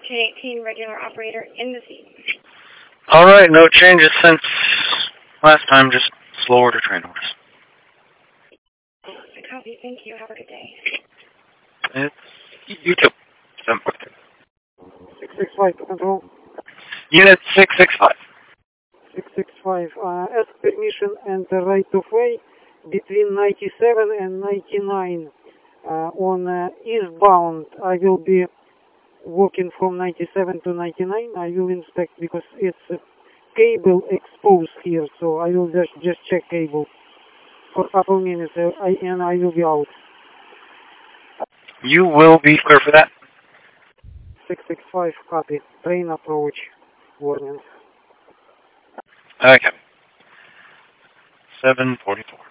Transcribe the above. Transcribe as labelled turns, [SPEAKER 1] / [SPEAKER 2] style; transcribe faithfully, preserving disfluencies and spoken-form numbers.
[SPEAKER 1] ten eighteen, regular operator in the seat.
[SPEAKER 2] All right, no changes since last time, just slow order train orders.
[SPEAKER 1] Copy, thank you. Have a good day.
[SPEAKER 2] It's you too. seven four two.
[SPEAKER 3] six six five control.
[SPEAKER 2] Unit six six five.
[SPEAKER 3] six six five. Uh, ask permission and the right of way between ninety-seven and ninety-nine. Uh, on uh, eastbound, I will be walking from ninety-seven to ninety-nine. I will inspect because it's uh, cable exposed here, so I will just just check cable for a couple minutes, uh, I, and I will be out.
[SPEAKER 2] You will be clear for that.
[SPEAKER 3] six six five, copy. Train approach. Warning.
[SPEAKER 2] Okay. seven forty-four.